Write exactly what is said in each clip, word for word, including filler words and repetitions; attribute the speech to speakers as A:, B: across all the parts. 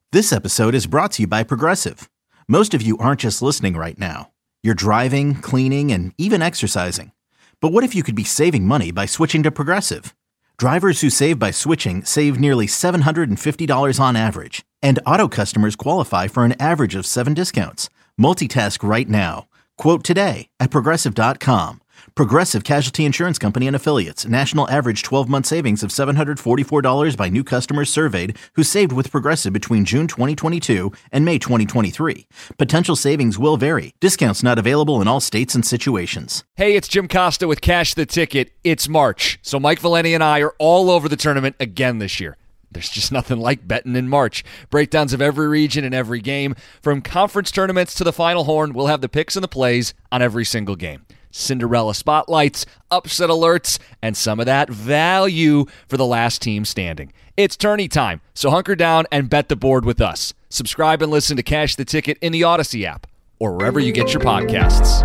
A: This episode is brought to you by Progressive. Most of you aren't just listening right now. You're driving, cleaning, and even exercising. But what if you could be saving money by switching to Progressive? Drivers who save by switching save nearly seven hundred fifty dollars on average. And auto customers qualify for an average of seven discounts. Multitask right now. Quote today at Progressive dot com. Progressive Casualty Insurance Company and Affiliates. National average twelve-month savings of seven hundred forty-four dollars by new customers surveyed who saved with Progressive between June twenty twenty-two and May twenty twenty-three. Potential savings will vary. Discounts not available in all states and situations.
B: Hey, it's Jim Costa with Cash the Ticket. It's March, so Mike Valeni and I are all over the tournament again this year. There's just nothing like betting in March. Breakdowns of every region and every game. From conference tournaments to the Final Horn, we'll have the picks and the plays on every single game. Cinderella spotlights, upset alerts, and some of that value for the last team standing. It's tourney time, so hunker down and bet the board with us. Subscribe and listen to Cash the Ticket in the Odyssey app or wherever you get your podcasts.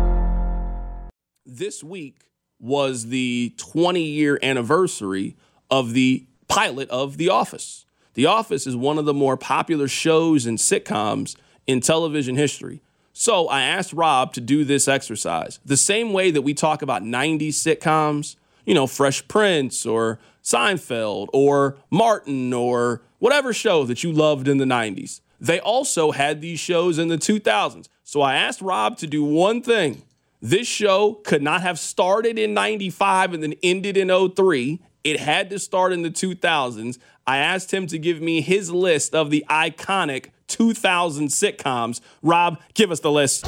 C: This week was the twenty-year anniversary of the pilot of The Office. The Office is one of the more popular shows and sitcoms in television history. So I asked Rob to do this exercise. The same way that we talk about nineties sitcoms, you know, Fresh Prince or Seinfeld or Martin or whatever show that you loved in the nineties. They also had these shows in the two thousands. So I asked Rob to do one thing. This show could not have started in ninety-five and then ended in oh three. It had to start in the two thousands. I asked him to give me his list of the iconic two thousand sitcoms. Rob, give us the list.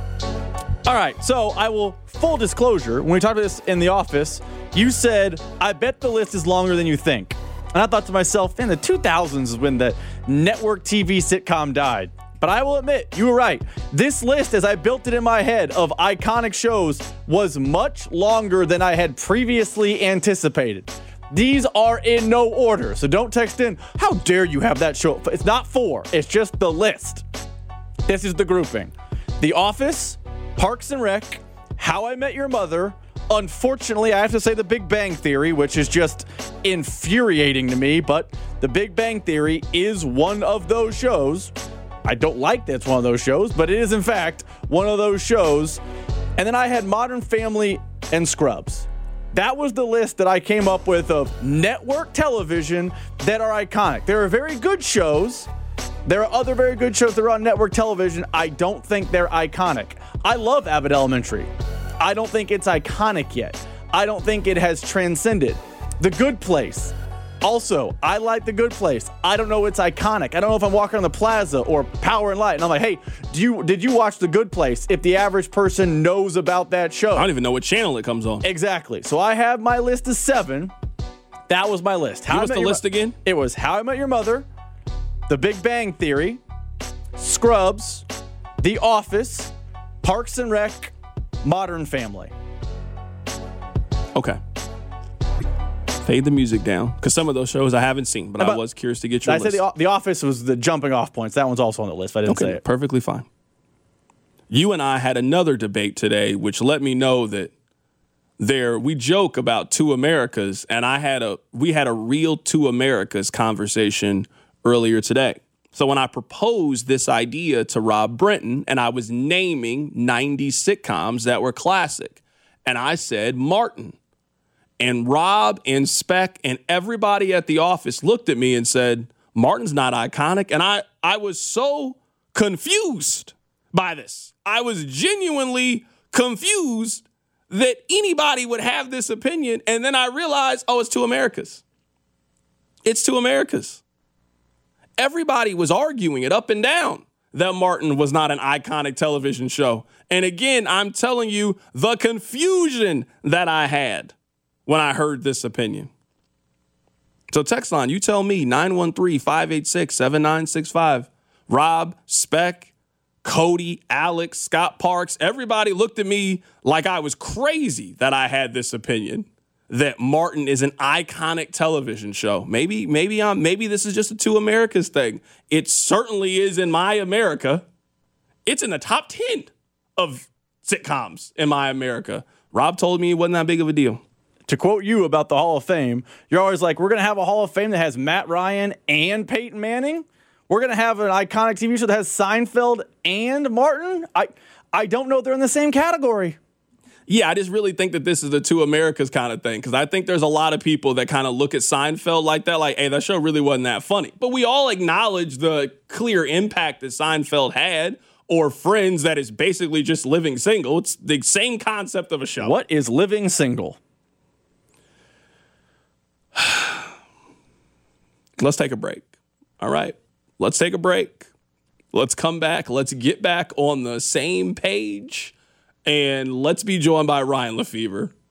D: All right, so I will, full disclosure, when we talked about this in the office, you said, I bet the list is longer than you think. And I thought to myself, in the two thousands is when the network T V sitcom died. But I will admit, you were right. This list, as I built it in my head, of iconic shows was much longer than I had previously anticipated. These are in no order, so don't text in, how dare you have that show? It's not four, it's just the list. This is the grouping. The Office, Parks and Rec, How I Met Your Mother, unfortunately, I have to say The Big Bang Theory, which is just infuriating to me, but The Big Bang Theory is one of those shows. I don't like that it's one of those shows, but it is, in fact, one of those shows. And then I had Modern Family and Scrubs. That was the list that I came up with of network television that are iconic. There are very good shows. There are other very good shows that are on network television. I don't think they're iconic. I love Abbott Elementary. I don't think it's iconic yet. I don't think it has transcended. The Good Place. Also, I like The Good Place. I don't know it's iconic. I don't know if I'm walking on the plaza or Power and Light and I'm like, hey, do you did you watch The Good Place? If the average person knows about that show.
C: I don't even know what channel it comes on.
D: Exactly. So I have my list of seven. That was my list.
C: How was the list
D: Mo-
C: again?
D: It was How I Met Your Mother, The Big Bang Theory, Scrubs, The Office, Parks and Rec, Modern Family.
C: Okay. Fade the music down, because some of those shows I haven't seen, but
D: About,
C: I was curious to get your
D: I
C: list.
D: said the, the Office was the jumping off points. That one's also on the list, but I didn't
C: okay,
D: say it.
C: Perfectly fine. You and I had another debate today, which let me know that there we joke about two Americas, and I had a we had a real two Americas conversation earlier today. So when I proposed this idea to Rob Brenton, and I was naming nineties sitcoms that were classic, and I said Martin. And Rob and Speck and everybody at the office looked at me and said, Martin's not iconic. And I, I was so confused by this. I was genuinely confused that anybody would have this opinion. And then I realized, oh, it's two Americas. It's two Americas. Everybody was arguing it up and down that Martin was not an iconic television show. And again, I'm telling you the confusion that I had when I heard this opinion. So text line, you tell me, nine one three, five eight six, seven nine six five. Rob, Speck, Cody, Alex, Scott Parks, everybody looked at me like I was crazy that I had this opinion that Martin is an iconic television show. Maybe, maybe I'm, maybe this is just a two Americas thing. It certainly is in my America. It's in the top ten of sitcoms in my America. Rob told me it wasn't that big of a deal.
D: To quote you about the Hall of Fame, you're always like, we're going to have a Hall of Fame that has Matt Ryan and Peyton Manning. We're going to have an iconic T V show that has Seinfeld and Martin. I I don't know if they're in the same category.
C: Yeah, I just really think that this is the two Americas kind of thing, because I think there's a lot of people that kind of look at Seinfeld like that, like, hey, that show really wasn't that funny. But we all acknowledge the clear impact that Seinfeld had, or Friends, that is basically just living single. It's the same concept of a show.
D: What is living single?
C: Let's take a break. All right. Let's take a break. Let's come back. Let's get back on the same page. And let's be joined by Ryan Lefebvre.